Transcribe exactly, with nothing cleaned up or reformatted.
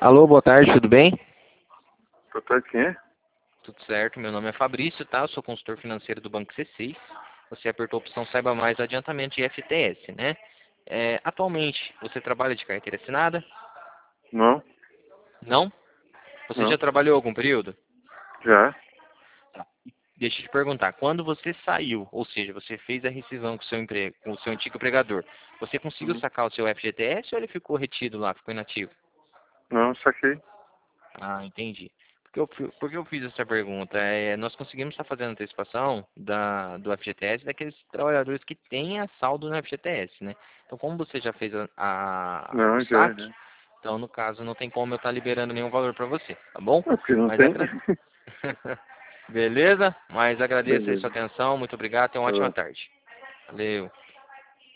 Alô, boa tarde, tudo bem? Boa tarde, quem é? Tudo certo, meu nome é Fabrício, tá? Eu sou consultor financeiro do Banco C seis. Você apertou a opção Saiba Mais do adiantamento de F T S, né? É, atualmente, você trabalha de carteira assinada? Não, Não? Você já não. trabalhou algum período? Já? Tá. Deixa eu te perguntar, quando você saiu, ou seja, você fez a rescisão com o seu, empre... com o seu antigo empregador, você conseguiu Uhum. sacar o seu F G T S ou ele ficou retido lá, ficou inativo? Não, saquei. Ah, entendi. Porque eu, fi- por que eu fiz essa pergunta? É, nós conseguimos estar fazendo antecipação da, do F G T S daqueles trabalhadores que têm a saldo no F G T S, né? Então, como você já fez a, a- o Não, já, saque, já. então, no caso, não tem como eu estar liberando nenhum valor para você, tá bom? É porque não Mas tem. agra... Beleza? Mas agradeço aí sua Beleza. atenção, muito obrigado, tenha uma ótima Tá. tarde. Valeu.